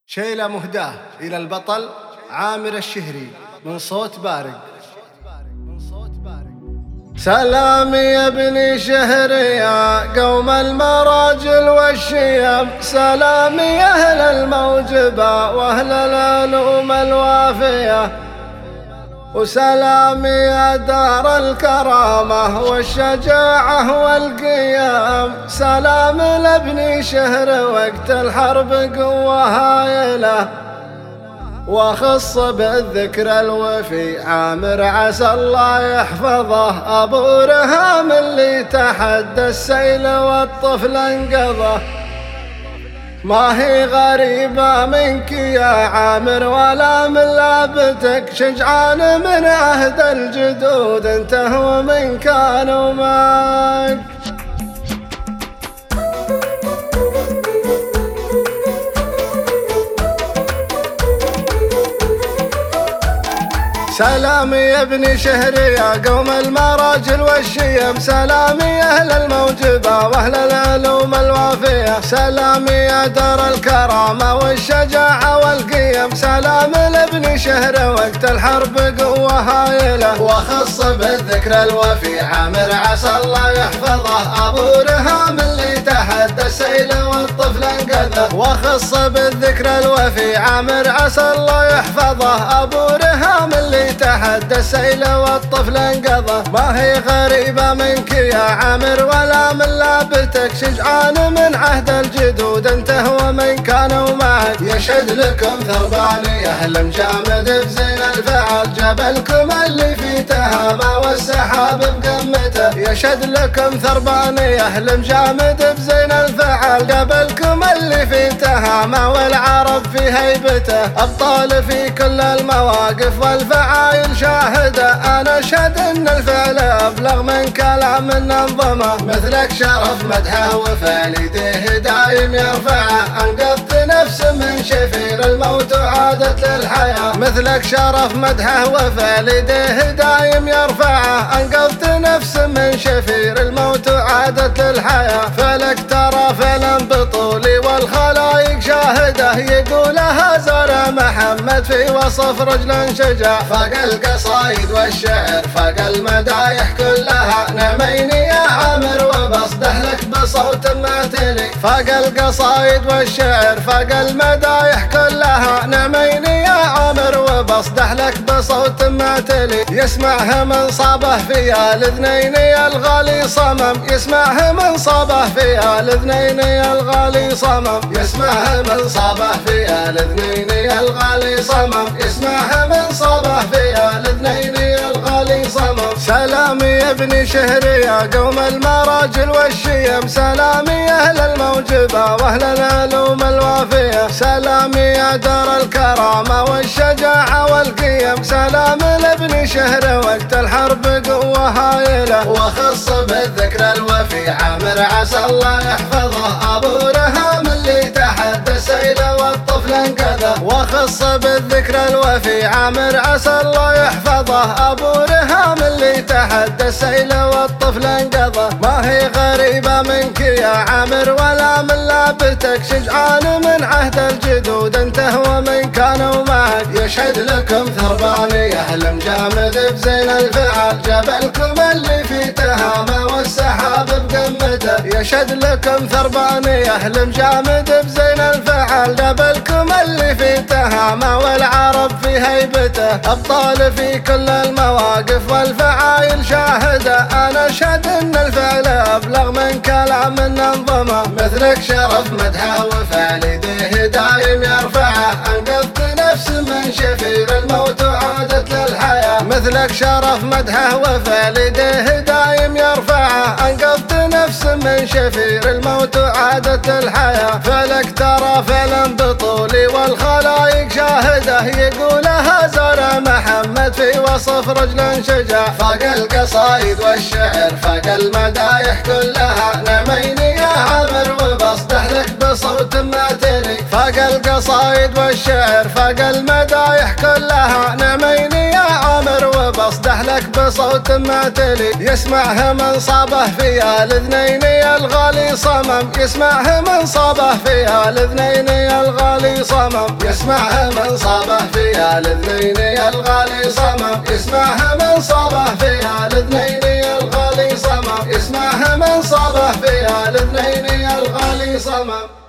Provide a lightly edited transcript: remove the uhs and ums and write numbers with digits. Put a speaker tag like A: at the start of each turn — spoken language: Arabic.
A: شيلة مهداة إلى البطل عامر الشهري من صوت بارق.
B: سلام يا ابني شهري يا قوم المراجل والشيم، سلام يا أهل الموجبة وأهل العلوم الوافية، وسلام يا دار الكرامة والشجاعة والقيام، سلام لابني شهر وقت الحرب قوة هايلة، وخص بالذكر الوفي عامر عسى الله يحفظه، أبو رهام اللي تحدى السيل والطفل انقذه. ما هي غريبة منك يا عامر ولا من لابتك، شجعان من عهد الجدود انت ومن كانوا معك. سلام يا ابني شهري يا قوم المراجل والشيم، سلام يا أهل الموجبة وأهل العلوم الوافية، سلام يا دار الكرامة والشجاعة والقيم، سلام لابني شهر وقت الحرب قوة هايلة، وخص بالذكر الوفي عامر عسى الله يحفظه، أبو رهام اللي تحدى السيل والطفل انقذه، وخص بالذكر الوفي عامر عسى الله يحفظه، أبو رهام اللي تحدى السيل والطفل انقذه. ما هي غريبة منك يا عامر ولا من لابتك، شجعان من عهد الجدود انت ومن كانوا معك، يشهد لكم ثرباني أهل مجامد بزين الفعل، جبلكم اللي في تهامة والسحاب بقمته، يشهد لكم ثرباني أهل مجامد بزين الفعل، جبلكم اللي في تهامة والعرب في هيبته، أبطال في كل المواقف والفعايل شاهدة، أنا أشهد إن الفعل أبلغ من كلام النظمة، مثلك شرف مدحه وفالديه دايم يرفعه، أنقذت نفس من شفير الموت وعادت للحياة، مثلك شرف مدحه وفالديه دايم يرفعه، أنقذت نفس من شفير الموت وعادت للحياة، فلك ترى فعلا بطولي والخلايق شاهده، يقولها زار محمد في وصف رجل شجاع، فاق القصايد والشعر فاق المدايح كلها، نعميني يا عامر وبصده لك بصوت ما تلي، فاق القصايد والشعر فاق المدايح كلها، نعميني يا عامر وبصده لك بصوت ما تلي، يسمعه من صابه في الاذنين الغالي صمم، يسمعه من صابه في الاذنين الغالي صمم، يسمعه من صابه في الاذنين الغالي صمم، يسمعه من صابه في الاثنين الغالي صمم. سلام يا ابني شهري يا قوم المراجل والشيم، سلام يا أهل الموجبة وأهل العلوم الوافية، سلام يا دار الكرامة والشجاعة والقيم، سلام لابني شهر وقت الحرب قوة هايلة، وخص بالذكر الوفي عامر عسى الله يحفظه، أبو رهام اللي تحدى السيل والطفل انقذه، وخص بالذكر الوفي عامر عسى الله يحفظه، أبو رهام اللي تحدى السيل والطفل انقذه. ما هي غريبة منك يا عامر ولا من لابتك، شجعان من عهد الجدود انت ومن كانوا معك، يشهد لكم ثرباني أهل مجامد بزين الفعل، جبلكم اللي في تهامة والسحاب بقمته، يشهد لكم ثرباني أهل مجامد بزين الفعل، جبلكم اللي في تهامة والعرب في هيبته، أبطال في كل المواقف والفعايل شاهدة، أنا أشهد إن الفعل أبلغ من كلام النظمة، مثلك شرف مدحه وفالديه دايم يرفعه، أنقذت نفس من شفير الموت وعادت للحياة، مثلك شرف مدحه وفالديه دايم يرفعه، أنقذت نفس من شفير الموت وعادت للحياة، فلك ترى فعلا بطولي والخلايق شاهده، يقولها زار محمد في وصف رجل شجاع، فاق القصايد والشعر فاق المدايح كلها، نعميني يا عامر وبصده لك بصوت ما تلي، فاق القصايد والشعر فاق المدايح كلها، نعميني يا عامر بصده لك بصوت معتلي، يسمعه من صابه في الاذنين الغالي صمم، يسمعه من صابه في الاذنين الغالي صمم، يسمعه من صابه في الاذنين الغالي صمم، يسمعه من صابه في الاذنين الغالي صمم، يسمعه من صابه في الاذنين الغالي صمم.